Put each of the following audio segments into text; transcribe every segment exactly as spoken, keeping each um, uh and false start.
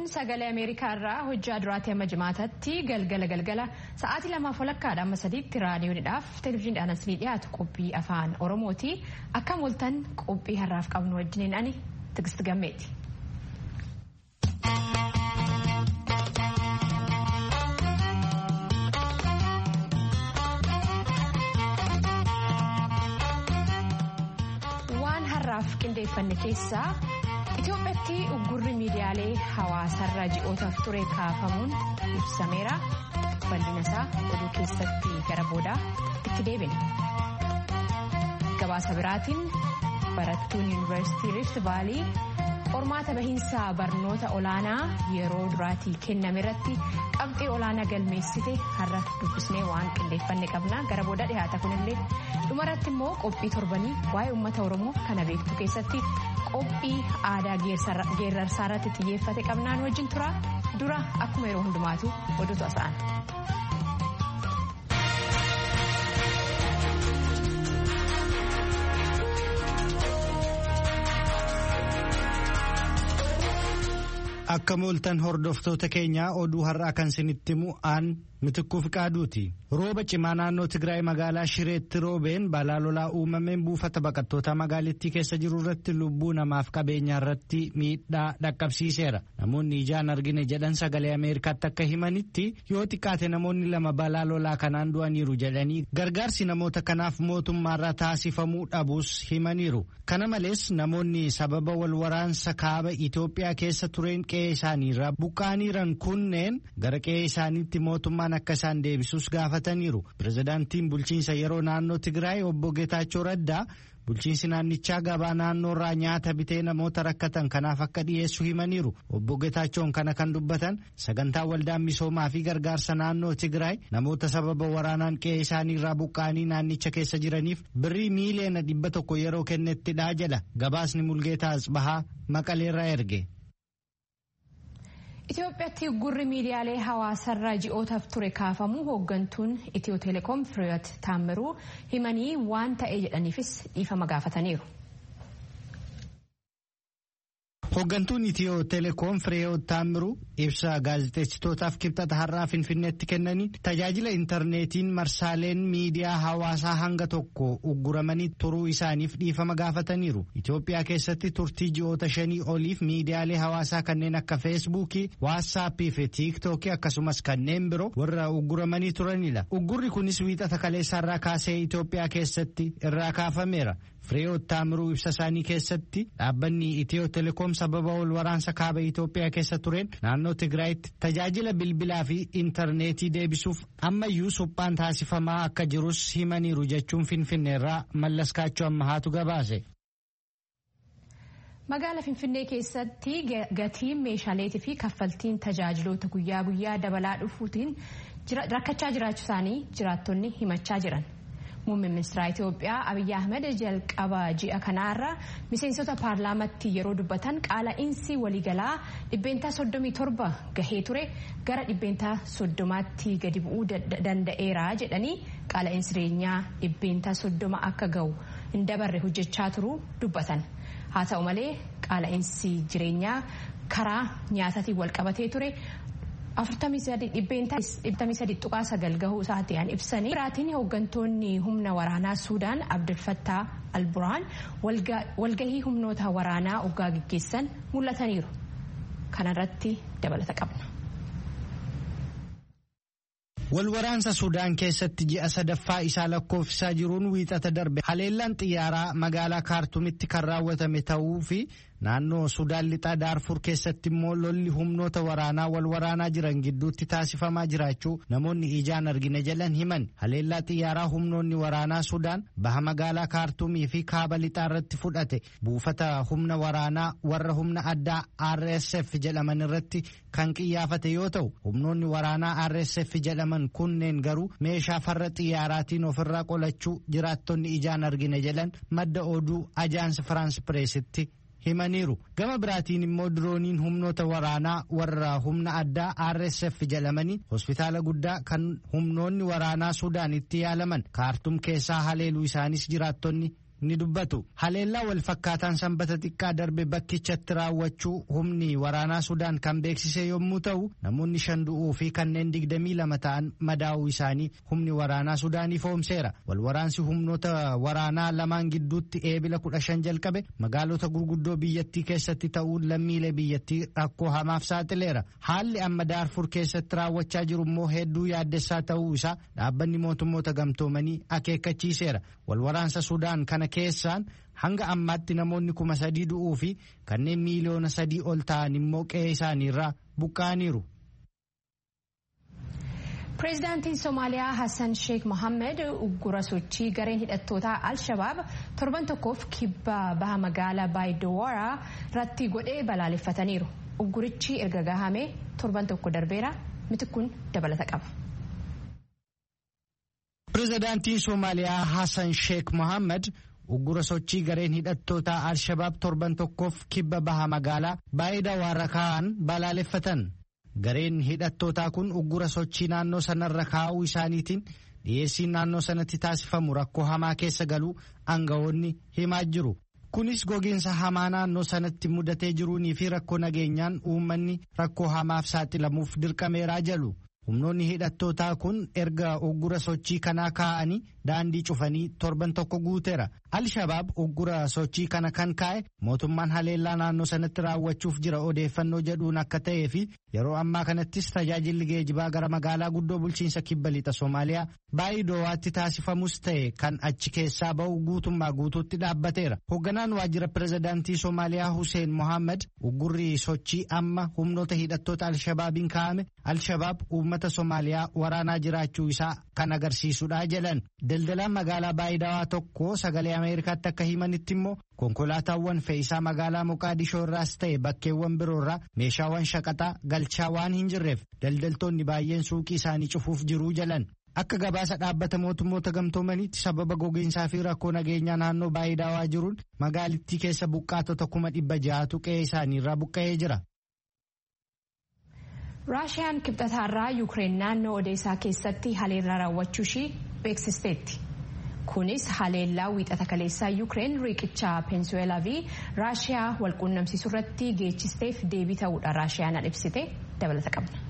sagalee Ameerikaa irraa hojjaa duraatti amma jimaatatti galgala galgala sa'aatii lamaaf walakkaadha amma sadiitti raadiyoonidhaaf televezyiiniidhaan asii dhiyaatu qophii afaan Oromooti. Akkam ooltan qophii har'aaf qabnu wajjiniin ani Tigist Gammeeti. Waan har'aaf qindeeffanne keessaa Itoophiyaatti uggurri miidiyaalee hawaasarra ji'ootaaf ture kaafamuun ibsameera. Bal'ina isaa oduu keessatti gara boodaa itti deebina. Gabaasa biraatiin barattuun yuunivarsiitii Rift Vaalii qormaata bahiinsa barnoota olaanaa yeroo duraatii kenname irratti qabxii olaanaa galmeessite har'a dubbisnee waan qindeeffanne qabna. Gara booda dhiyaata kunillee dhumarratti immoo qophii torbanii waa'ee uummata Oromoo kana beektu keessatti qophii aadaa geerrarsaa irratti xiyyeeffate qabnaan wajjin tura. Dura akkuma yeroo hundumaatu oduutu asa'an. Akkam ooltan hordoftoota keenyaa oduu har'aa kan isinitti himu aan Mitikkuu Fiqaaduuti. Rooba cimaa naannoo Tigraay magaalaa Shireetti roobeen balaa lolaa uumameen buufata baqattoota magaalittii keessa jiru irratti lubbuu namaaf qabeenyaa irratti miidhaa dhaqqabsiiseera. Namoonni ijaan argine jedhan sagalee Ameerikaatti akka himanitti yoo xiqqaate namoonni lama balaa lolaa kanaan du'aniiru jedhanii gargaarsi namoota kanaaf mootummaarraa taasifamuu dhabuus himaniiru. Kana malees namoonni sababa wal waraansa kaaba Itoophiyaa keessa tureen qe'ee isaaniirraa buqqaaniiran kunneen gara qe'ee isaaniitti mootummaan akka isaan deebisuus gaafataniiru. Pirezidaantiin bulchiinsa yeroo naannoo Tigraay obbo Geetaachoo Raddaa bulchiinsi naannichaa gabaa naannoorraa nyaata bitee namoota rakkatan kanaaf akka dhiyeessu himaniiru. Obbo Geetaachoon kana kan dubbatan sagantaa waldaan misoomaa fi gargaarsa naannoo Tigraay namoota sababa waraanaan qe'ee isaaniirraa buqqaanii naannicha keessa jiraniif birrii miiliyoona dhibba tokko yeroo kennettidha jedha. Gabaasni Mulgeetaa Asbahaa Maqaleerraa erge. Itoophiyaatti uggurri miidiyaalee hawaasarraa ji'ootaaf ture kaafamuu hooggantuun Itiyoo Telekoom Fireewoot Taammiruu himanii waan ta'e jedhaniifis dhiifama gaafataniiru. Hooggantuun Itiyoo Telekoom Fireewoot Taammiruu ibsa gaazexeessitootaaf kibxata har'aa Finfinneetti kennanii tajaajila intarneetiin marsaaleen miidiyaa hawaasaa hanga tokko ugguramanii turuu isaaniif dhiifama gaafataniiru. Itoophiyaa keessatti turtii ji'oota shanii oliif miidiyaalee hawaasaa kanneen akka feesbuukii, waatsaappii fi tiiktookii akkasumas kanneen biroo warra ugguramanii turanidha. Uggurri kunis wiixata kaleessaarraa kaasee Itoophiyaa keessatti irraa kaafameera. Fireewoot Taammiruu ibsa isaanii keessatti dhaabbanni Itiyoo Telekoom sababa wal waraansa kaaba Itoophiyaa keessa tureen naannoo Tigraayitti tajaajila bilbilaa fi intarneetii deebisuuf ammayyuu suphaan taasifamaa akka jirus himaniiru jechuun Finfinneerraa Mallaskaachoo Ammahaatu gabaase. Magaala Finfinnee keessatti gatiin meeshaaleetii fi kaffaltiin tajaajiloota guyyaa guyyaa dabalaa dhufuutiin rakkachaa jiraachuu isaanii jiraattonni himachaa jiran. Muummeen ministeera Itoophiyaa Abiyyi Ahmed jalqaba ji'a kanaarra miseensota paarlaamaatti yeroo dubbatan qaala'insi waliigalaa dhibbeentaa soddomii torba gahee ture gara dhibbeentaa soddomaatti gadi bu'uu danda'eera jedhanii qaala'insi jireenyaa dhibbeentaa soddoma akka gahu hin dabarre hojjechaa turuu dubbatan. Haa ta'u malee qaala'insi jireenyaa karaa nyaataatiin wal qabatee ture. afurtamii sadii tuqaa sagal gahuu isaatiin ibsanii biraatiin hooggantoonni humna waraanaa Suudaan Abdul Fattah al-Burhaan walgahii humnoota waraanaa oggaa gaggeessan mul'ataniiru. Kanarratti dabalata qabna. Walwaraansa Suudaan keessatti ji'a sadaffaa isaa lakkoofsisaa jiruun wiixata darbe haleellaan xiyyaaraa magaalaa Kaartumitti kan raawwatame ta'uu fi naannoo Sudaan lixaa Daarfur keessatti immoo lolli humnoota waraanaa wal waraanaa jiran gidduutti taasifamaa jiraachuu namoonni ijaan argine jedhan himan. Haleellaa xiyyaaraa humnoonni waraanaa Sudaan baha magaalaa Kaartumii fi kaaba lixaa irratti fudhate buufata humna waraanaa warra humna addaa R S F jedhaman irratti kan qiyyaafate yoo ta'u humnoonni waraanaa R S F jedhaman kunneen garuu meeshaa farra xiyyaaraatiin ofirraa qolachuu jiraattonni ijaan argine jedhan madda oduu Ajaans Firaans Pireesitti himaniiru. Gama biraatiin immoo dirooniin humnoota waraanaa warra humna addaa R S F jedhamanii hospitaala guddaa kan humnoonni waraanaa Suudaan itti yaalaman Kaartum keessaa haleeluu isaanis jiraattonni ni dubbatu. Haleellaa wal fakkaataan sanbata xiqqaa darbe bakkichatti raawwachuu humni waraanaa Sudaan kan beeksise yommuu ta'u namoonni shan du'uu fi kanneen digdamii lama ta'an madaa'uu isaanii humni waraanaa Sudaan ifoomseera. Wal waraansi humnoota waraanaa lamaan gidduutti eebila kudha shan jalqabe magaalota gurguddoo biyyattii keessatti ta'uun lammiilee biyyattii rakkoo hamaaf saaxileera. Haalli amma Daarfur keessatti raawwachaa jiru immoo hedduu yaaddessaa ta'uu isaa dhaabbanni mootummoota gamtoomanii akeekkachiiseera. Wal waraansa Sudaan kana keessaan hanga ammaatti namoonni kuma sadii du'uu fi kanneen miiliyoona sadii ol ta'an immoo qe'ee isaaniirraa buqqa'aniiru. Pireezidaantiin Somaaliyaa Hassan Sheikh Mohammed uggura sochii gareen hidhattootaa Al-Shabaab torban tokkoof kibba baha magaalaa Baayidoowaraa irratti godhee balaaleffataniiru. Uggurichi erga gahamee torban tokko darbeera. Mitikkuun dabalata qaba. Pireezidaantiin Somaaliyaa Hassan Sheikh Mohammed uggura sochii gareen hidhattootaa Al-Shabaab torban tokkoof kibba baha magaalaa Baayidoowaraa kaa'an balaaleffatan. Gareen hidhattootaa kun uggura sochii naannoo sanarra kaa'uu isaaniitiin dhiyeessiin naannoo sanatti taasifamu rakkoo hamaa keessa galuu aangawoonni himaa jiru. Kunis gogiinsa hamaa naannoo sanatti mudatee jiruunii fi rakkoo nageenyaan uummanni rakkoo hamaaf saaxilamuuf dirqameeraa jedhu. Humnoonni hidhattootaa kun erga uggura sochii kanaa kaa'anii daandii cufanii torban tokko guuteera. Al-Shabaab uggura sochii kana kan kaa'e mootummaan haleellaa naannoo sanatti raawwachuuf jira odeeffannoo jedhuun akka ta'ee fi yeroo ammaa kanattis tajaajilli geejibaa gara magaalaa guddoo bulchiinsa kibba lixa Somaaliyaa Baayidoowaatti taasifamus ta'e kan achi keessaa ba'u guutummaa guutuutti dhaabbateera. Hoogganaan waajjira pireezidaantii Somaaliyaa Hussein Mohammed uggurri sochii amma humnoota hidhattoota Al-Shabaabiin kaa'ame Al-Shabaab uummata Somaaliyaa waraanaa jiraachuu isaa kan agarsiisudha jedhan. Daldalaan magaalaa Baayidawaa tokko sagalee Ameerikaatti akka himanitti immoo konkolaataawwan fe'isaa magaalaa Moqaadishoo irraas ta'e bakkeewwan biroorraa meeshaawwan shaqaxaa galchaa waan hin jirreef daldaltoonni baay'een suuqii isaanii cufuuf jiruu jedhan. Akka gabaasa dhaabbata mootummoota gamtoomaniitti sababa gogiinsaa fi rakkoo nageenyaa naannoo Baayidawaa jiruun magaalittii keessa buqqaatota kuma dhibba ja'atu qe'ee isaaniirraa buqqa'ee jira. Raashiyaan kibxataarraa Yuukireen naannoo Odeessaa keessatti haleellaa raawwachuu ishii beeksisteetti. Kunis haleellaa wiixata kaleessaa Yuukireen riqicha Peensuweelaa fi Raashiyaa walquunnamsiisuu irratti geechisteef deebii ta'uudha Raashiyaan ibsite dabalata qabna.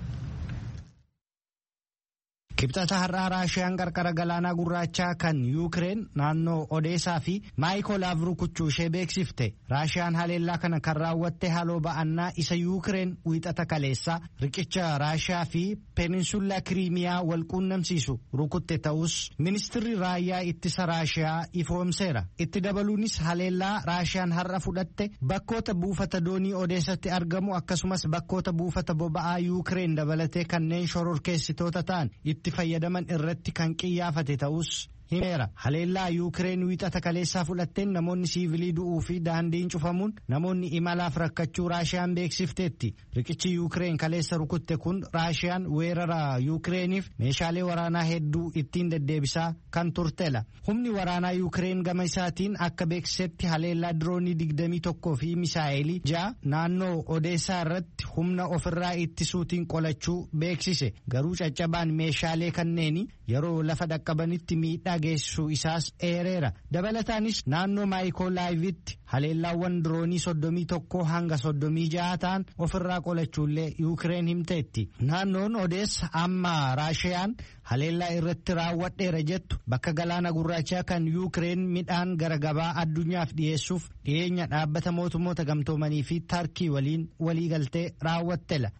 Kibxata har'aa Raashiyaan qarqara galaanaa gurraachaa kan Yuukireen naannoo Odeessaa fi Maayikoolaaf rukuchuu ishee beeksifte. Raashiyaan haleellaa kana kan raawwatte haaloo ba'annaa isa Yuukireen wiixata kaleessaa riqicha Raashiyaa fi Peninsula Kiriimiyaa walquunnamsiisu rukutte ta'us ministirri raayyaa ittisa Raashiyaa ifoomseera. Itti dabaluunis haleellaa Raashiyaan har'a fudhatte bakkoota buufata doonii Odeessatti argamu akkasumas bakkoota buufata boba'aa Yuukireen dabalatee kanneen shororkeessitoota ta'an itti fayyadaman irratti kan qiyyaafate ta'us himeera. Haleellaa Yuukireen wiixata kaleessaa fudhatteen namoonni siivilii du'uu fi daandiin cufamuun namoonni imalaaf rakkachuu Raashiyaan beeksifteetti. Riqichi Yuukireen kaleessa rukutte kun Raashiyaan weerara Yuukireeniif meeshaalee waraanaa hedduu ittiin deddeebisaa kan turtela. Humni waraanaa Yuukireen gama isaatiin akka beeksisetti haleellaa diroonii digdamii tokkoo fi misaa'elii ja'a naannoo Odeessaa irratti humna ofirraa ittisuutiin qolachuu beeksise. Garuu caccabaan meeshaalee kanneeni yeroo lafa dhaqqabanitti miidhaa geessisuu isaas eereera. Dabalataanis naannoo Maayikoolaayivitti haleellaawwan diroonii soddomii tokkoo hanga soddomii ja'a ta'an ofirraa qolachuullee Yuukireen himteetti. Naannoon Odeessa amma Raashiyaan haleellaa irratti raawwadheera jettu bakka galaana gurraachaa kan Yuukireen midhaan gara gabaa addunyaaf dhiyeessuuf dhiyeenya dhaabbata mootummoota gamtoomanii fi Tarkii waliin waliigaltee raawwattela.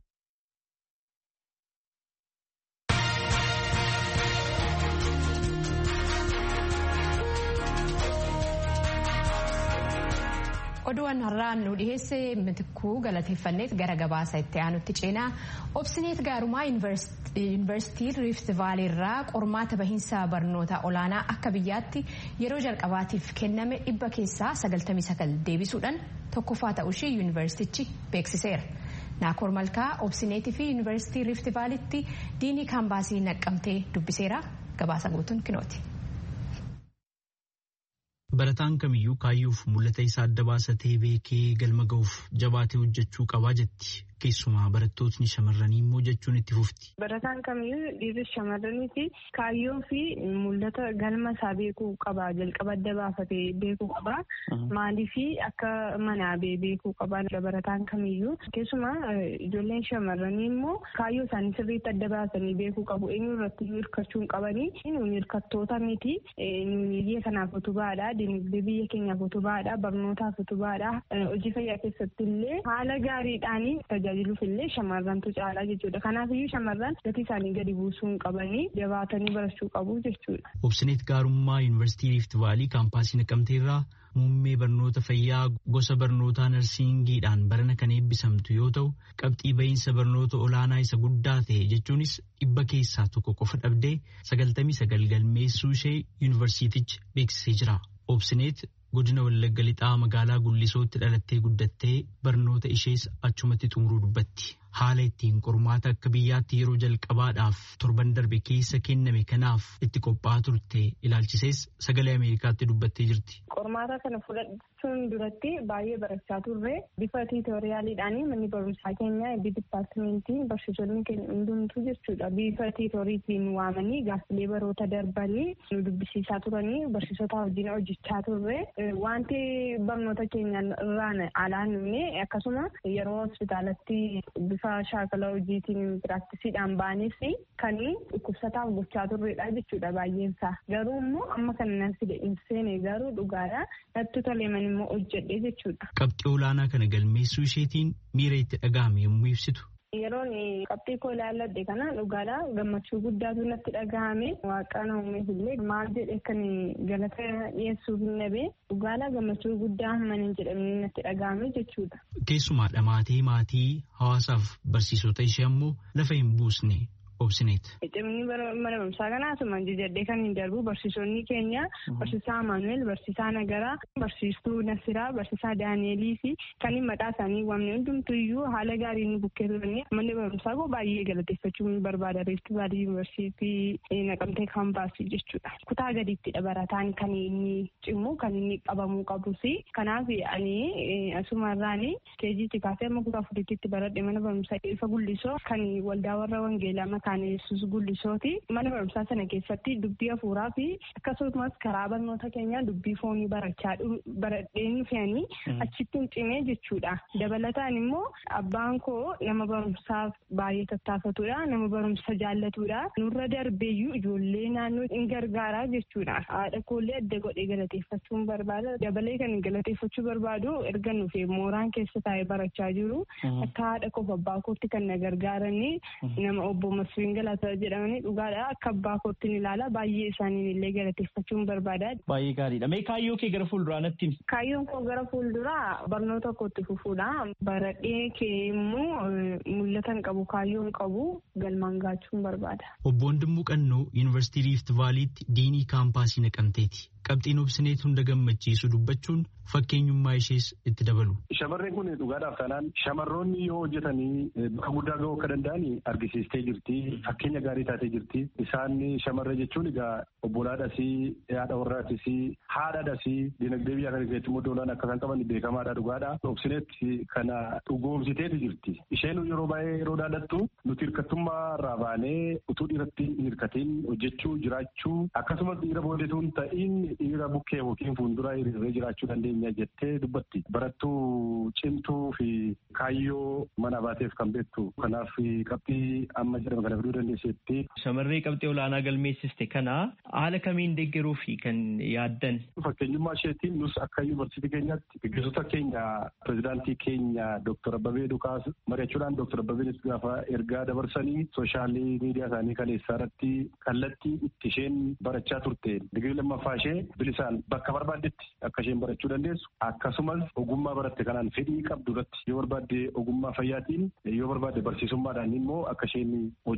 Oduun har'aan nu dhiyeesse Mitikkuu galateeffanneet gara gabaasa itti aanutti ceenaa obsineet gaarumaa yuunivarsiitii Rift Vaalii irraa qormaata bahiinsa barnoota olaanaa akka biyyaatti yeroo jalqabaatiif kenname dhibba keessaa sagaltamii sagal deebisuudhaan tokkoffaa ta'uushii yuunivarsiitichi beeksiseera. Naakoor Malkaa obsineetii fi yuunivarsiitii Rift Vaaliitti diinii kaambaasii naqqamtee dubbiseera. Gabaasa guutuun kinooti. Barataan kamiyyuu kaayyuuf mul'ata isaa adda baasatee beekee galma ga'uuf jabaatee hojjechuu qabaa jetti keessumaa barattootni shamarranii immoo jechuun itti fufti. Barataan kamiyyuu dhiirri shamarranii fi kaayyoo fi mul'ata galma isaa beekuu qaba. Jalqaba adda baafatee beekuu qaba. Maaliif akka manaa beekuu qaba barataan kamiyyuu. Keessumaa ijoolleen shamarranii immoo kaayyoo isaanii sirriitti adda baasanii beekuu qabu. Eenyu irratti hirkachuu hin qabanii. Nuyi hirkattoota miti. Nuyi biyya kanaaf utubaadha. Dinagdee biyya keenyaaf utubaadha. Barnootaaf utubaadha. Hojii fayyaa keessatti illee haala gaariidhaan tajaajiluuf illee shamarrantu caalaa jechuudha. Kanaafiyyuu shamarran gatii isaanii gadi buusuu hin qabanii jabaatanii barachuu qabu jechuudha. Obsineet Gaarummaa Yuunivarsiitii Riifti Vaalii kaampaasii Naqamteerraa muummee barnoota fayyaa gosa barnootaa narsiingiidhaan barana kan eebbisamtu yoo ta'u qabxii bahiinsa barnoota olaanaa isa guddaa ta'e jechuunis dhibba keessaa tokko qofa dhabdee sagaltamii sagal galmeessuu ishee yuunivarsiitichi beeksisee jira. Obsineet godina Wallagga Lixaa magaalaa Gullisootti dhalattee guddattee barnoota ishees achumatti xumuruu dubbatti. Haala ittiin qormaata akka biyyaatti yeroo jalqabaadhaaf torban darbe keessa kenname kanaaf itti qophaa'aa turte ilaalchisees sagalee Ameerikaatti dubbattee jirti. Qormaata kana fudhachuun duratti baay'ee barachaa turre bifa tiitooriyaaliidhaan manni barumsaa keenya eebbi dipaartimentiin barsiisonni keenya hundumtuu jechuudha. Bifa tiitooriitiin waamanii gaaffilee baroota darbanii nu dubbisiisaa turanii barsiisota wajjin hojjechaa turre. Wanti barnoota keenya irraan alaan dhumne akkasuma yeroo hospitaalatti bifa shaakala hojiitiin piraktisiidhaan ba'anis kan dhukkubsataaf gochaa turredha jechuudha baay'eensaa. Garuu immoo amma kan natti hin seene garuu dhugaadha natti toleman immoo hojjedhe jechuudha. Qabxii olaanaa kana galmeessuu isheetiin miira itti dhaga'ame yommuu ibsitu. Yeroon qabxii koo ilaalladhe kana dhugaadha gammachuu guddaatu natti dhagahame waaqaan uumeef illee maal jedhe kan galata dhiyeessuuf hin dhabe dhugaadha gammachuu guddaa hamman hin jedhamne natti dhagahame jechuudha. Keessumaa dhamaatee maatii hawaasaaf barsiisota ishee ammoo lafa hin buusne. Obsineet. Cimni mana barumsaa kana asuma jajadhee kan hin darbu barsiisonni keenya barsiisaa Amaanuel, barsiisaa Nagaraa, barsiistuu Nasiraa, barsiisaa Daaneelii fi kan maqaa isaanii waamne hundumtuu iyyuu haala gaariin nu bukkee turanii manni barumsaa koo baay'ee galateeffachuu ni barbaada. Riifti Vaalii Yuunivarsiitii Naqamtee kaampaasii jechuudha. Kutaa gadiittidha barataan kan inni cimu kan inni qabamuu qabus. Kanaaf ani asumarraan keejiitti kaasee amma kutaa afuriitti baradhe mana barumsaa ifa Gullisoo kan waldaa warra wangeelaa kan Yesuus Gullisooti. Mana barumsaa sana keessatti dubbii hafuuraa fi akkasumas karaa barnoota keenyaa dubbii foonii barachaa baradheen fe'anii achitti hin cimee jechuudha. Dabalataan immoo abbaan koo nama barumsaaf baay'ee tattaafatudha. Nama barumsa jaallatudha. Nurra darbeeyyuu ijoollee naannoo hin gargaaraa jechuudha. Haadha koollee adda godhee galateeffachuun barbaada. Dabalee kan galateeffachuu barbaadu erga nuufee mooraan keessa taa'ee barachaa jiru. Akka haadha koof abbaa kootti kan na gargaaranii nama obbo Masfiin Galataa jedhamanii dhugaadha akka abbaa kootti ilaala baay'ee isaaniin illee galateeffachuun barbaada. Baay'ee gaariidha. Mee kaayyoo kee gara fuulduraa natti himi? Kaayyoon koo gara fuulduraa barnoota kootti fufuudha. Baradhee kee immoo mul'ata hin qabu kaayyoo hin qabu galmaan gaachuun barbaada. Obbo Wandimmoo Qannoo Yuunivarsiitii Riifti Vaaliitti diinii kaampaasii Naqamteeti. Qabxiin obsineet hunda gammachiisu dubbachuun fakkeenyummaa ishees itti dabalu. Shamarreen kun dhugaadhaaf kanaan shamarroonni yoo hojjetanii bakka guddaa ga'uu akka danda'an argisiistee jirti. Fakkeenya gaarii taatee jirti. Isaan shamarree jechuun egaa obbolaadhas, haadha warraatis, haadhaadhas dinagdee biyya kana keessatti immoo doolaan akka kan qaban beekamaadha dhugaadha. Obsineet kana dhugoomsiteeti jirti. Isheen yeroo baay'ee yeroo dhaadattu nuti hirkattummaa irraa baanee utuu dhiiratti hin hirkatiin hojjechuu jiraachuu akkasumas dhiira boodetuun ta'iin dhiira bukkee yookiin fuuldura hiriiree jiraachuu dandeenya jettee dubbatti. Barattuu cimtuu fi kaayyoo mana baateef kan beektu. Kanaaf qabxii amma jedhama kana fiduu dandeesseetti. Shamarree qabxii olaanaa galmeessiste kana haala kamiin deeggaruu fi kan yaaddan? Fakkeenyummaa isheetiin nus akka yuunivarsiitii keenyaatti gaggeessota keenya pirezidaantii keenya Dooktar Abbabee Dukaas mari'achuudhaan Dooktar Abbabeenis gaafa ergaa dabarsanii soshaalii miidiyaa isaanii kaleessaa irratti kallattii itti isheen barachaa turte digirii lammaffaa ishee bilisaan bakka barbaaddetti akka isheen barachuu dandeessu akkasumas ogummaa baratte kanaan fedhii qabdu irratti yoo barbaadde ogummaa fayyaatiin yoo barbaadde barsiisummaadhaan immoo akka isheen hojjetu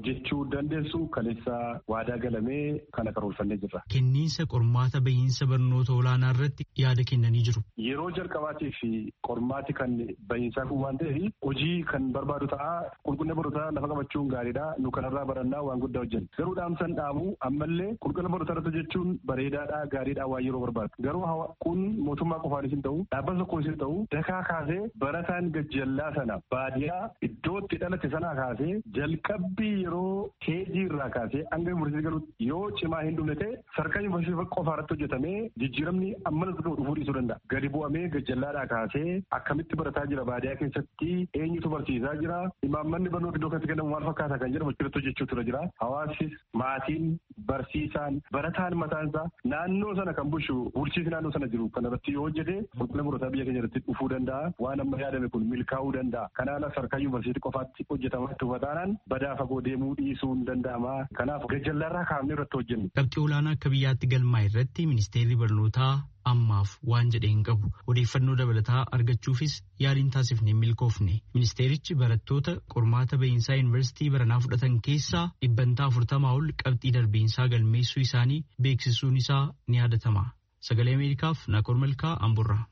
hojjechuu dandeessu kaleessa waadaa galamee kana karoorfannee jirra. Kenniinsa qormaata bahiinsa barnoota olaanaa irratti yaada kennanii jiru. Yeroo jalqabaatii fi qormaati kan bahiinsaa kun waan ta'eef hojii kan barbaadu ta'a qulqullina barnootaa lafa qabachuun gaariidha nu kanarraa barannaa waan guddaa hojjenna. Garuu dhaamsan dhaamu ammallee qulqullina barnootaa irratti jechuun bareedaadha gaariidha waan yeroo barbaadu. Garuu kun mootummaa qofaanis hin ta'u dhaabbata tokkoonis hin ta'u dakaa kaasee barataan gajjallaa sana baadiyaa iddootti dhalate sana kaasee jalqabbii yeroo keejii irraa kaasee hanga yuunivarsiitii galuutti yoo cimaa hin dhumne ta'e sarkaa yuunivarsiitii qofaa irratti hojjetamee jijjiiramni ammanas dhufuu dhiisuu danda'a. Gadi bu'amee gajjallaadhaa kaasee akkamitti barataa jira baadiyaa keessatti eenyutu barsiisaa jira imaammanni barnoota iddoo kanatti kennamu maal fakkaata kan jedhamu achirratti hojjechuutu jira. Hawaasis maatiin barsiisaan barataan mataansaa naannoo sana kan bulchu bulchiinsi naannoo sana jiru kan irratti yoo hojjete qulqullina barnootaa biyya keenya irratti dhufuu danda'a. Waan amma yaadame kun milkaa'uu danda'a. Kanaaf sarkaa yuunivarsiitii qofaatti hojjetamaa tufataan badaa fagoo deemuu dhiisuu hin danda'ama. Kanaaf gajjallaarraa kaafnee irratti hojjennu. Qabxii olaanaa akka biyyaatti galmaa irratti ministeerri barnootaa ammaaf waan jedhe hin qabu. Odeeffannoo dabalataa argachuufis yaaliin taasifne milkoofne. Ministeerichi barattoota qormaata bahiinsaa yuunivarsiitii baranaa fudhatan keessaa dhibbantaa afurtamaa ol qabxii darbiinsaa galmeessuu isaanii beeksisuun isaa ni yaadatama. Sagalee Ameerikaaf Naakoor Malkaa Amburraa.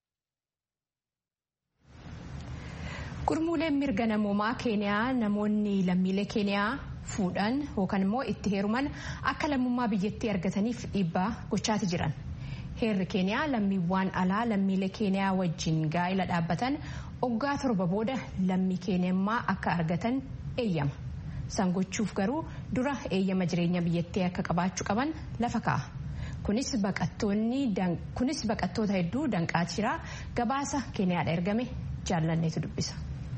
Gurmuuleen mirga namoomaa Keeniyaa namoonni lammiilee Keeniyaa fuudhan yookaan immoo itti heeruman akka lammummaa biyyattii argataniif dhiibbaa gochaati jiran. Heerri Keeniyaa lammiiwwan alaa lammiilee Keeniyaa wajjin gaa'ila dhaabbatan waggaa torba booda lammii Keeniyummaa akka argatan eeyyama. San gochuuf garuu dura eeyyama jireenya biyyattii akka qabaachuu qaban lafa kaa'a. Kunis baqattoota hedduu danqaati jira. Gabaasa Keeniyaadha ergame jaallanneetu dubbisa.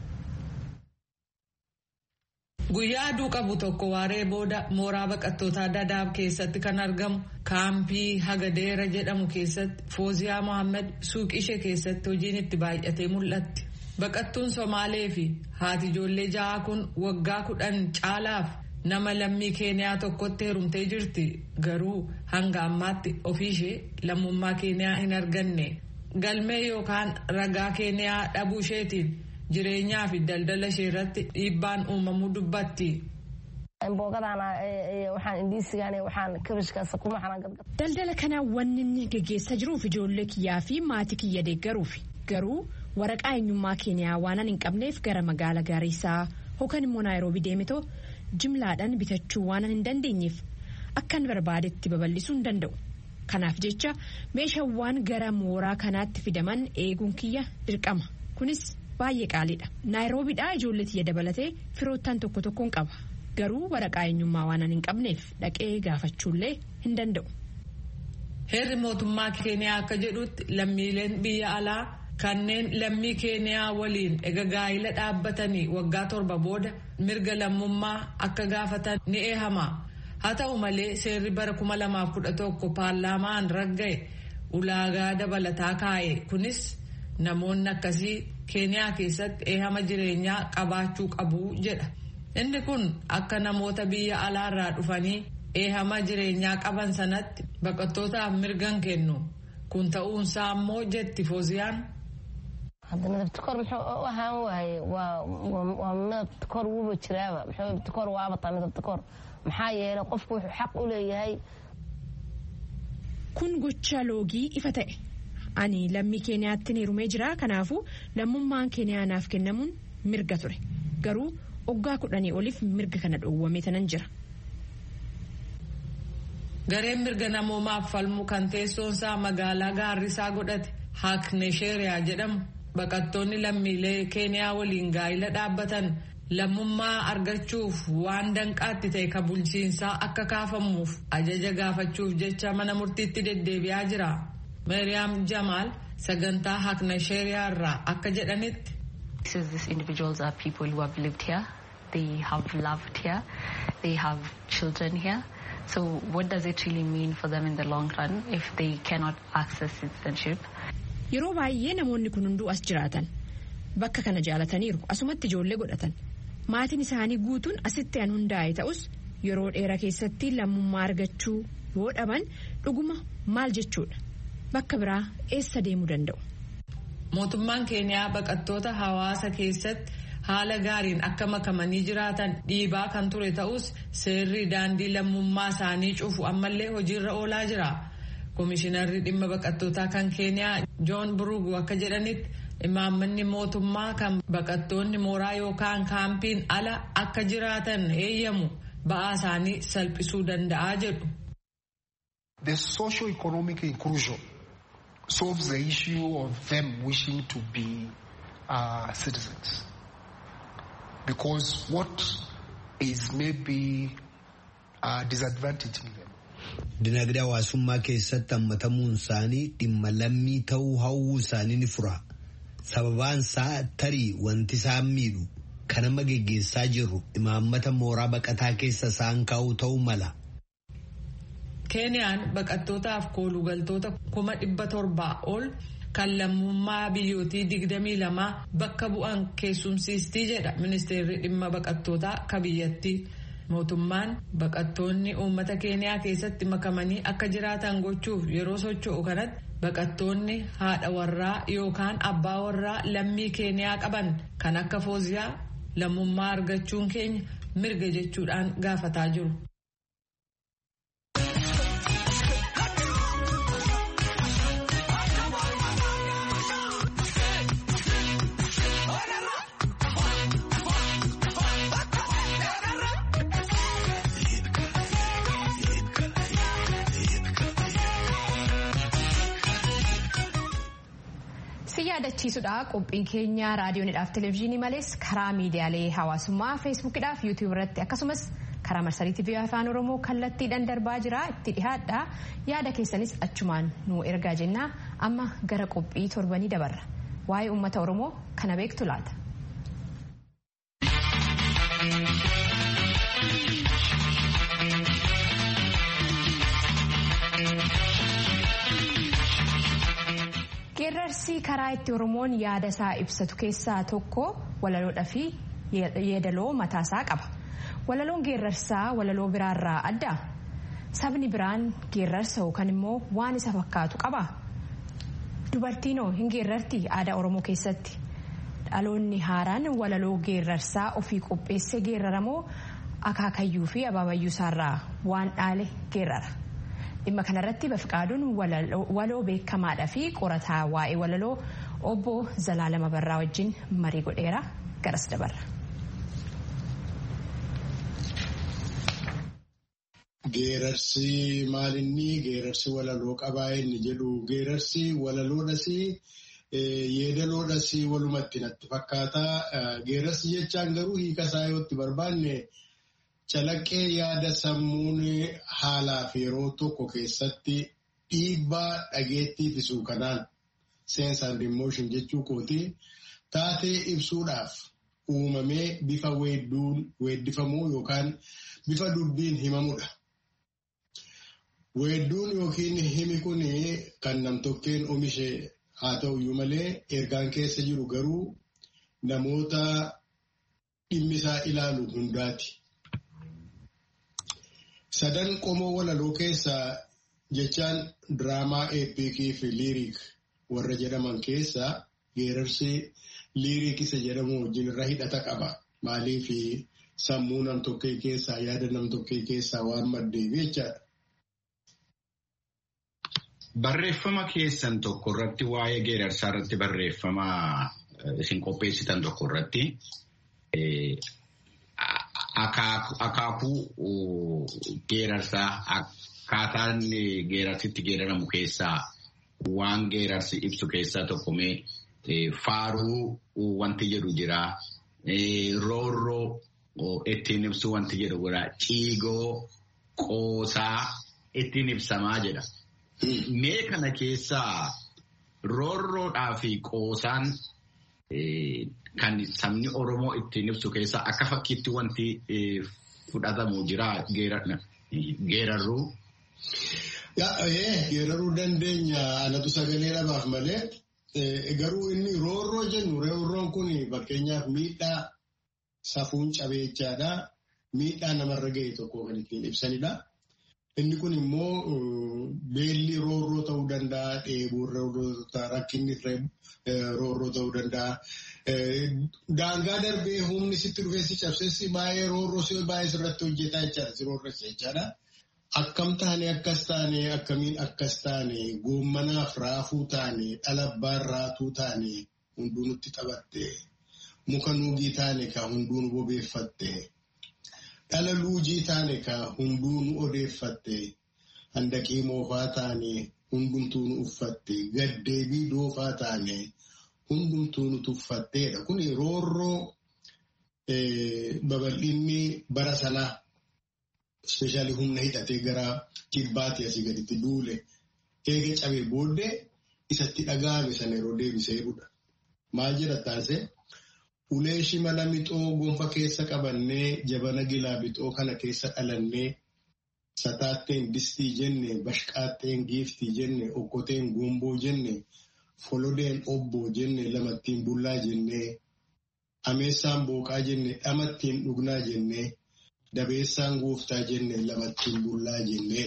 Guyyaa aduu qabu tokko waaree booda mooraa baqattootaa Dadaab keessatti kan argamu kaampii Hagadeera jedhamu keessatti Fooziyaa Mohaammed suuqii ishee keessatti hojiin itti baay'atee mul'atti. Baqattuun Somaalee fi haati ijoollee ja'a kun waggaa kudhan caalaaf nama lammii Keeniyaa tokkotti heerumtee jirti. Garuu hanga ammaatti ofiishee lammummaa Keeniyaa hin arganne. Galmee yookaan ragaa Keeniyaa dhabuu isheetiin jireenyaa fi daldala ishee irratti dhiibbaan uumamuu dubbatti. Daldala kana wanni inni geggeessaa jiruuf ijoollee kiyyaa fi maatii kiyya deeggaruuf garuu waraqaa eenyummaa Keeniyaa waan hin qabneef gara magaalaa Gaarisaa yookaan immoo Naayiroobii deemetoo jimlaadhaan bitachuu waan hin dandeenyeef akkan barbaadetti babal'isuu hin danda'u. Kanaaf jecha meeshaawwan gara mooraa kanaatti fidaman eeguun kiyya dirqama. Kunis baay'ee qaaliidha. Naayiroobiidhaa ijoollee tiyya dabalatee firoottan tokko tokkoon qaba. Garuu waraqaa eenyummaa waan hin qabneef dhaqee gaafachuullee hin danda'u. Heerri mootummaa Keeniyaa akka jedhutti lammiileen biyya alaa kanneen lammii Keeniyaa waliin ega gaa'ila dhaabbatanii waggaa torba booda mirga lammummaa akka gaafatan ni eehama. Haa ta'u malee seerri bara kuma lamaaf kudha tokko paarlaamaan ragga'e ulaagaa dabalataa kaa'e. Kunis namoonni akkasii Keeniyaa keessatti eehama jireenyaa qabaachuu qabu jedha. Inni kun akka namoota biyya alaarraa dhufanii eehama jireenyaa qaban sanatti baqattootaaf mirgan kennu. Kun ta'uunsaa ammoo jetti Fooziyaan. haddana ibtikoor muxuu u ahaan waaye waa mid ibtikoor wuuba jiraaba muxuu ibtikoor waaba taa mid ibtikoor maxaa yeelay qofku wuxuu xaq u leeyahay. Kun gocha loogii ifa ta'e. Ani lammii Keeniyaatti heerumee jira kanaafuu lammummaan Keeniyaa naaf kennamuun mirga ture. Garuu waggaa kudhanii oliif mirga kana dhoowwamee tanan jira. Gareen mirga namoomaaf falmu kan teessoonsaa magaalaa Gaarrisaa godhate Haaknesheeriyaa jedhamu baqattoonni lammiilee Keeniyaa waliin gaa'ila dhaabbatan lammummaa argachuuf waan danqaatti ta'e ka bulchiinsaa akka kaafamuuf ajaja gaafachuuf jecha mana murtiitti deddeebi'aa jira. Mariam Jamal sagantaa Haaknesheeriyaa irraa akka jedhanitti. These individuals are people who have lived here, they have loved here, they have children here. So what does it really mean for them in the long run if they cannot access citizenship? Yeroo baay'ee namoonni kun hunduu as jiraatan bakka kana jaalataniiru asumatti ijoollee godhatan maatiin isaanii guutuun asitti an hundaa'e ta'us yeroo dheeraa keessatti lammummaa argachuu yoo dhaban dhuguma maal jechuudha bakka biraa eessa deemuu danda'u. Mootummaan Keeniyaa baqattoota hawaasa keessatti haala gaariin akka makamanii jiraatan dhiibaa kan ture ta'us seerri daandii lammummaa isaanii cufu ammallee hojiirra oolaa jira. Komishinarri dhimma baqattootaa kan Keeniyaa Joon Burugu akka jedhanitti imaammanni mootummaa kan baqattoonni mooraa yookaan kaampiin ala akka jiraatan eeyyamu ba'aa isaanii salphisuu danda'a jedhu. The socio-economic inclusion solves the issue of them wishing to be uh, citizens. Because what is maybe uh, disadvantaging them. Dinagdee hawaasummaa keessatti hammatamuun isaanii dhimma lammii ta'uu hawwuu isaanii ni fura. Sababaan isaa tarii wanti isaan miidhu kan amma geggeessaa jirru imaammata mooraa baqataa keessa isaan kaa'uu ta'uu mala. Keeniyaan baqattootaaf koolugaltoota kuma dhibba torbaa ol kan lammummaa biyyootii digdamii lamaa bakka bu'an keessumsiistii jedha ministeerri dhimma baqattootaa ka biyyattii. Mootummaan baqattoonni uummata Keeniyaa keessatti makamanii akka jiraatan gochuuf yeroo socho'u kanatti baqattoonni haadha warraa yookaan abbaa warraa lammii Keeniyaa qaban kan akka Fooziyaa lammummaa argachuun keenya mirga jechuudhaan gaafataa jiru. yaadachiisudha qophiin keenya raadiyoonidhaaf televezyiinii malees karaa miidiyaalee hawaasummaa feesbuukidhaaf yuutiyuub irratti akkasumas karaa marsarii tiivii afaan oromoo kallattiidhaan darbaa jira itti dhihaadha yaada keessanis achumaan nu ergaa jennaa amma gara qophii torbanii dabarra waa'ee uummata oromoo kana beektu laata. Geerrarsi karaa itti Oromoon yaada isaa ibsatu keessaa tokko walaloodhaa fi yeedaloo mataasaa qaba. Walaloon geerrarsaa walaloo biraarraa adda. Sabni biraan geerrarsa yookaan immoo waan isa fakkaatu qaba. Dubartiinoo hin geerrarti aadaa Oromoo keessatti. Dhaloonni haaraan walaloo geerrarsaa ofii qopheessee geerraramoo akaakayyuu fi abaabayyuu isaarraa waan dhaale geerrara. Dhimma kanarratti Bafiqaaduun waloo beekamaadhaa fi qorataa waa'ee walaloo obbo Zalaalama Barraa wajjin marii godheera garas dabarra. Geerarsi maalinni geerarsi walaloo qabaa inni jedhu geerarsi walaloodhas yeedaloodhas walumatti natti fakkaata. Geerarsi jechaan garuu hiika isaa yoo itti barbaanne. Calaqqee yaada sammuun haalaa fi yeroo tokko keessatti dhiibbaa dhageettii ibsuu kanaan sense and emotion jechuu kooti taatee ibsuudhaaf uumamee bifa weedduun weeddifamuu yookaan bifa dubbiin himamudha. Weedduun yookiin himi kun kan namtokkeen oomishe haa ta'uyyuu malee ergaan keessa jiru garuu namoota dhimmisaa ilaalu hundaati. Sadan qomoo walaloo keessaa jechaan diraamaa eepikii fi liiriik warra jedhaman keessaa geerarsi liiriik isa jedhamu wajjin irra hidhata qaba. Maaliif sammuu nam-tokkee keessaa yaada nam-tokkee keessaa waan maddeef jechaadha. Barreeffama keessan tokko irratti waa'ee geerarsaa irratti barreeffama isin qopheessitan tokko irratti akaakuu geerarsaa akkaataan geerarsitti geeraramu keessaa waan geerarsi ibsu keessaa tokko mee faaruu wanti jedhu jira. Roorroo ittiin ibsu wanti jedhu jira. Ciigoo qoosaa ittiin ibsamaa jedha. Mee kana keessaa roorroodhaa fi qoosaan kan sabni Oromoo ittiin ibsu keessaa akka fakkiitti wanti fudhatamu jira geerarruu. Geeraruu dandeenya alatu sagalee dhabaaf malee garuu inni roorroo jennu roorroon kun fakkeenyaaf miidhaa safuun cabeechaadha. Miidhaa namarra ga'e tokko kan ittiin ibsanidha. Inni kun immoo beelli roorroo ta'uu danda'a, dheebuu roorroo ta'uu rakkinni roorroo ta'uu danda'a. Daangaa darbee humni sitti dhufee si cabsessi baay'ee roorroo si baay'ee sirratti hojjetaa jechaadha, si roorressa jechaadha. Akkam taane akkas taane akkamiin akkas taane goommanaaf raafuu taane dhalabbaan raatuu taane hunduu nutti taphatte muka nuugii taane ka hunduu nu bobeeffatte dhala luujii taane ka hunduu nu odeeffatte handaqii moofaa taane hundumtuu nu uffatte gaddeebii doofaa taane hundumtuu nu tuffatteedha. Kun roorroo babal'inni bara sanaa ispeeshaalii humna hidhatee gara kibbaatti asii gaditti duule eega cabee booddee isatti dhaga'ame sana yeroo deebisee jedhudha. Maal jedha taasise ulee shimala mixoo gonfa keessa qabannee jabana gilaa bixoo kana keessa dhalannee sataatteen distii jenne bashqaatteen giiftii jenne okkoteen gomboo jenne folodeen obboo jenne lamattiin bullaa jenne ameessaan booqaa jenne dhamattiin dhugnaa jenne dabeessaan gooftaa jenne lamattiin bullaa jenne.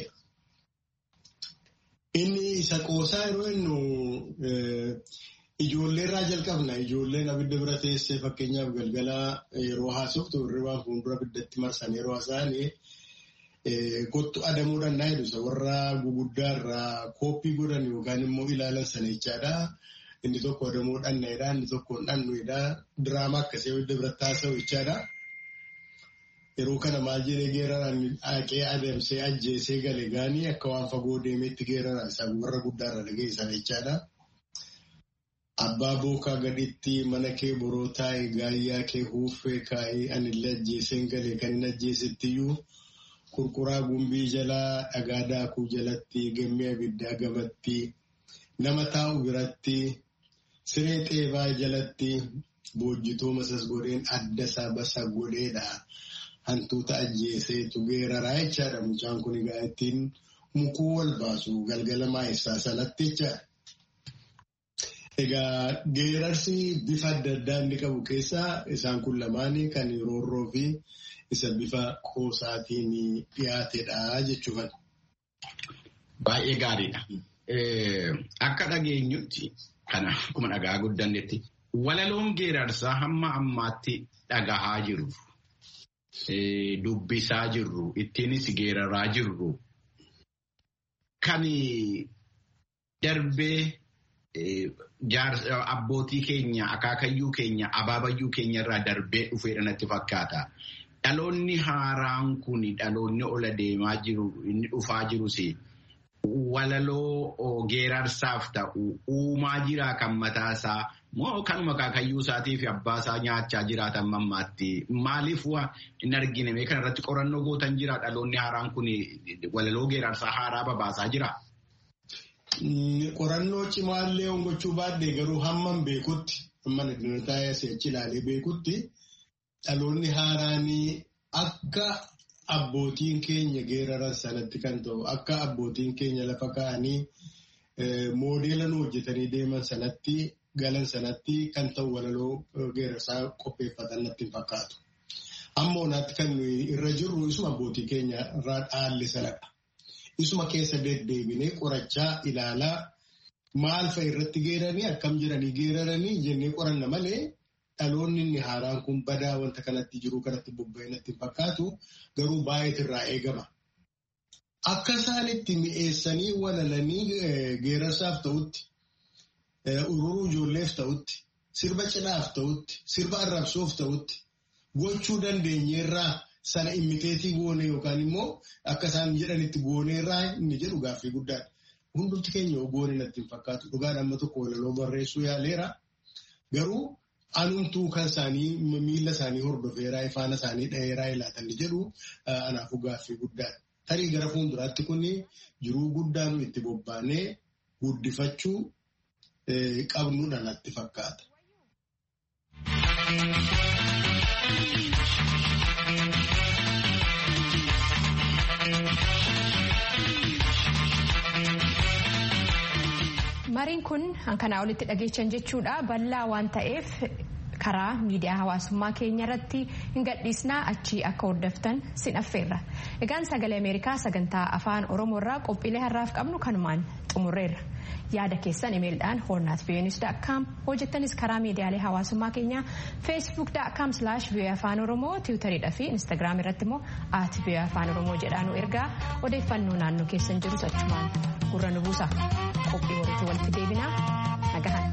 Inni isa qoosaa yeroo innu ijoollee irraa jalqabna. Ijoolleen abidda bira teessee fakkeenyaaf galgalaa yeroo haasoftu hirribaan fuuldura abiddatti marsan yeroo haasa'anii kottu adamuudhaan naa jedhu warra guguddaa irraa kooppii godhan yookaan immoo ilaalan sana jechaadha. Inni tokko adamuudhaan naayidha, inni tokko dhannuidha. Diraamaa akkasii abidda biratti haasa'u jechaadha. Yeroo kana maal jedhee geeraraan haqee adamsee ajjeesee gale gaanii akka waan fagoo deemeetti geeraraan isaa warra guddaarra dhageessan jechaadha. Abbaa bookaa gaditti mana kee boroo taa'e gaayyaa kee huuffee kaa'ee anillee ajjeeseen galee kan hin ajjeesettiyyuu kurkuraa gumbii jalaa dhagaa daakuu jalatti gammee abiddaa gamatti nama taa'u biratti siree xeebaa jalatti boojjitoo masas godheen adda isaa basa godheedha. Hantuuta ajjeeseetu geeraraa jechaadha. Mucaan kun egaa ittiin mukuu wal baasu galgala maayessaa sanatti jechaadha. Egaa geerarsi bifa adda addaa inni qabu keessaa isaan kun lamaanii kan roorroo fi isa bifa qoosaatiin dhiyaatedha jechuudha. Baay'ee gaariidha. Akka dhageenyutti kana akkuma dhagaa guddannetti walaloon geerarsaa hamma ammaatti dhagahaa jiru. Dubbisaa jirru ittiinis geeraraa jirru kan darbee abbootii keenya akaakayyuu keenya abaabayyuu keenya irraa darbee dhufeedha natti fakkaata. Dhaloonni haaraan kun dhaloonni ola deemaa jiru inni dhufaa jirus walaloo geerarsaaf ta'u uumaa jiraa kan mataasaa moo kanuma akaakayyuu isaatii fi abbaa isaa nyaachaa jiraatan mammaatti maaliif hin argine kana irratti qorannoo gootan jira dhaloonni haaraan kun walaloo geerarsaa haaraa babaasaa jira. Qorannoo cimaallee gochuu baadhee garuu hamman beekutti hamman addunyaa seechi ilaalee beekutti dhaloonni haaraanii akka abbootiin keenya geeraran sanatti kan ta'u akka abbootiin keenya lafa kaa'anii moodeela nu hojjetanii deeman sanatti galan sanatti kan ta'u walaloo geerarsaa qopheeffatan natti hin fakkaatu. Amma onaatti kan irra jirru isuma abbootii keenya irraa dhaalle sanadha. Isuma keessa deddeebinee qorachaa ilaalaa maal fa'a irratti geeranii akkam jiranii geeraranii jennee qoranna malee dhaloonni inni haaraan kun badaa wanta kanatti jiru kanatti bobba'ee natti hin fakkaatu garuu baay'eetu irraa eegama. Akka isaan itti mi'eessanii walalanii geerarsaaf ta'utti ururuu ijoolleef ta'utti sirba cidhaaf ta'utti sirba arrabsoof ta'utti gochuu dandeenyeerraa sana immiteetii goone yookaan immoo akka isaan jedhanitti gooneerraa inni jedhu gaaffii guddaadha. Hundumti keenya goone natti hin fakkaatu. Dhugaan amma tokko walaloo barreessuu yaaleera. Garuu anumtuu kan isaanii miila isaanii hordofeeraa ifaana isaanii dhaheeraa ilaatan jedhu anaafuu gaaffii guddaadha. Tarii gara fuulduraatti kun jiruu guddaa nu itti bobbaanee guddifachuu qabnuudha natti fakkaata. Mariin kun kanaa olitti dhageechan jechuudha bal'aa waan ta'eef karaa miidiyaa hawaasummaa keenya irratti hin gadhiisnaa achii akka hordoftan sin affeerra. Egaan sagalee Ameerikaa sagantaa afaan Oromoo irraa qophiilee har'aaf qabnu kanumaan xumurreerra. Yaada keessan imeelidhaan horn at v o a news dot com hojjettanis karaa miidiyaalee hawaasummaa keenyaa facebook dot com slash v o a afaan oromoo tiwutariidhaa fi instagram irratti immoo at v o a afaan oromoo jedhaanu ergaa odeeffannoo naannoo keessan jirus achumaan gurra nu buusa. Qophii walitti walitti deebinaa nagahan.